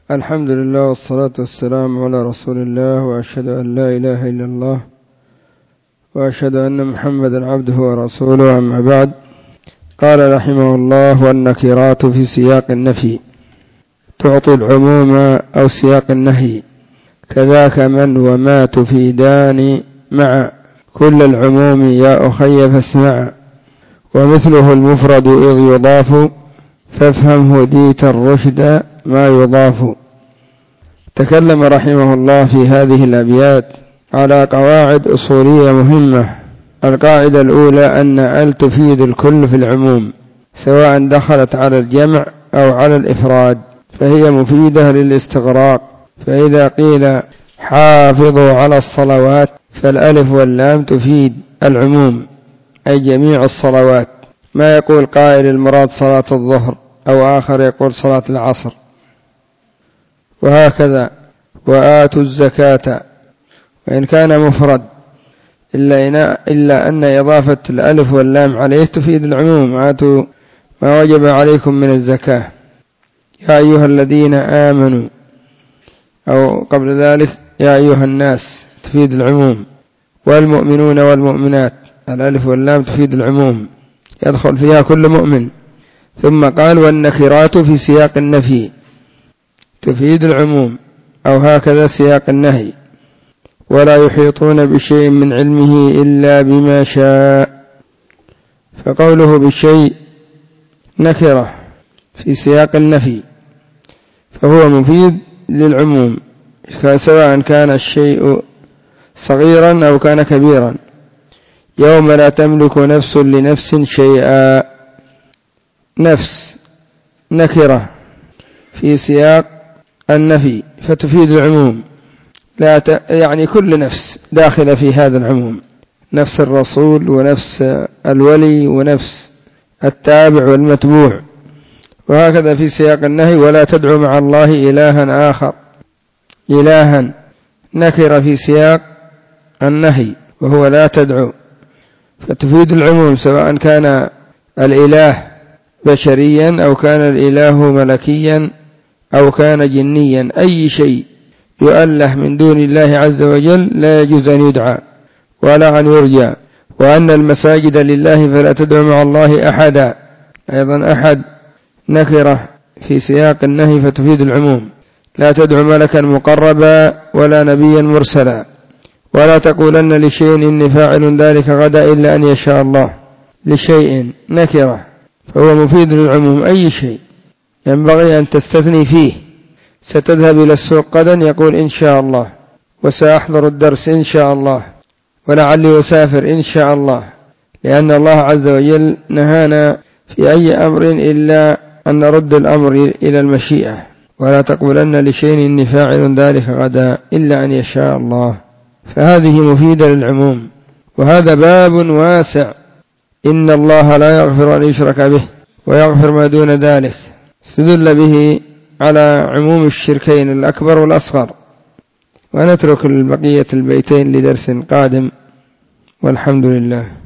الحمد لله والصلاة والسلام على رسول الله، وأشهد أن لا إله إلا الله، وأشهد أن محمدا عبده ورسوله. أما بعد، قال رحمه الله: والنكرات في سياق النفي تعطي العموم أو سياق النهي، كذاك من وما تفيدان مع كل العموم يا أخي فاسمع، ومثله المفرد إذ يضاف فافهم هديت الرشد ما يضاف. تكلم رحمه الله في هذه الأبيات على قواعد أصولية مهمة. القاعدة الأولى أن ال تفيد الكل في العموم، سواء دخلت على الجمع أو على الإفراد، فهي مفيدة للاستغراق. فإذا قيل حافظوا على الصلوات فالألف واللام تفيد العموم، أي جميع الصلوات، ما يقول قائل المراد صلاة الظهر، أو آخر يقول صلاة العصر. وهكذا وآتوا الزكاة، وإن كان مفرد إلا أن إضافة الألف واللام عليه تفيد العموم. آتوا ما وجب عليكم من الزكاة، يا أيها الذين آمنوا، أو قبل ذلك يا أيها الناس، تفيد العموم. والمؤمنون والمؤمنات، الألف واللام تفيد العموم، يدخل فيها كل مؤمن. ثم قال: والنكرات في سياق النفي تفيد العموم، أو هكذا سياق النهي، ولا يحيطون بشيء من علمه إلا بما شاء. فقوله بشيء نكرة في سياق النفي فهو مفيد للعموم، سواء كان الشيء صغيرا أو كان كبيرا. يوم لا تملك نفس لنفس شيئا، نفس نكرة في سياق النفي فتفيد العموم، يعني كل نفس داخلة في هذا العموم، نفس الرسول ونفس الولي ونفس التابع والمتبوع. وهكذا في سياق النهي: ولا تدعو مع الله إلها آخر، إلها نكرة في سياق النهي وهو لا تدعو، فتفيد العموم، سواء كان الإله بشريا أو كان الإله ملكيا أو كان جنيا. أي شيء يؤله من دون الله عز وجل لا يجوز أن يدعى ولا أن يرجى. وأن المساجد لله فلا تدعو مع الله أحدا، أيضا أحد نكرة في سياق النهي فتفيد العموم. لا تدعو ملكا مقربا ولا نبيا مرسلا. ولا تقولن لشيء إني فاعل ذلك غدا إلا أن يشاء الله. لشيء نكرة فهو مفيد للعموم، أي شيء ينبغي أن تستثني فيه. ستذهب إلى السوق غدا، يقول إن شاء الله، وسأحضر الدرس إن شاء الله، ولعلي أسافر إن شاء الله، لأن الله عز وجل نهانا في أي أمر إلا أن نرد الأمر إلى المشيئة. ولا تقولن لشيء إني فاعل ذلك غدا إلا أن يشاء الله. فهذه مفيدة للعموم، وهذا باب واسع. إن الله لا يغفر أن يشرك به ويغفر ما دون ذلك، استدل به على عموم الشركين الأكبر والأصغر. ونترك بقية البيتين لدرس قادم، والحمد لله.